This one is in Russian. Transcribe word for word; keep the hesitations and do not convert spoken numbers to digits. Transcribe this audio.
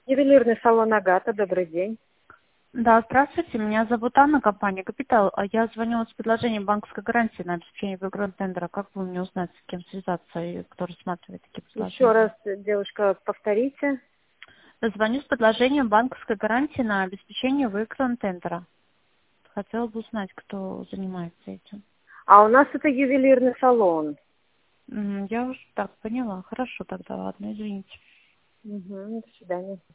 Ювелирный салон «Агата», добрый день. Да, здравствуйте, меня зовут Анна, компания «Капитал». А Я звоню вот с предложением банковской гарантии на обеспечение выигранного тендера. Как вы мне узнать, с кем связаться и кто рассматривает такие Еще раз, предложения? девушка, повторите. Звоню с предложением банковской гарантии на обеспечение выигранного тендера. Хотела бы узнать, кто занимается этим. А у нас это ювелирный салон. М, Я уже так поняла. Хорошо тогда, ладно, извините. Угу, до свидания.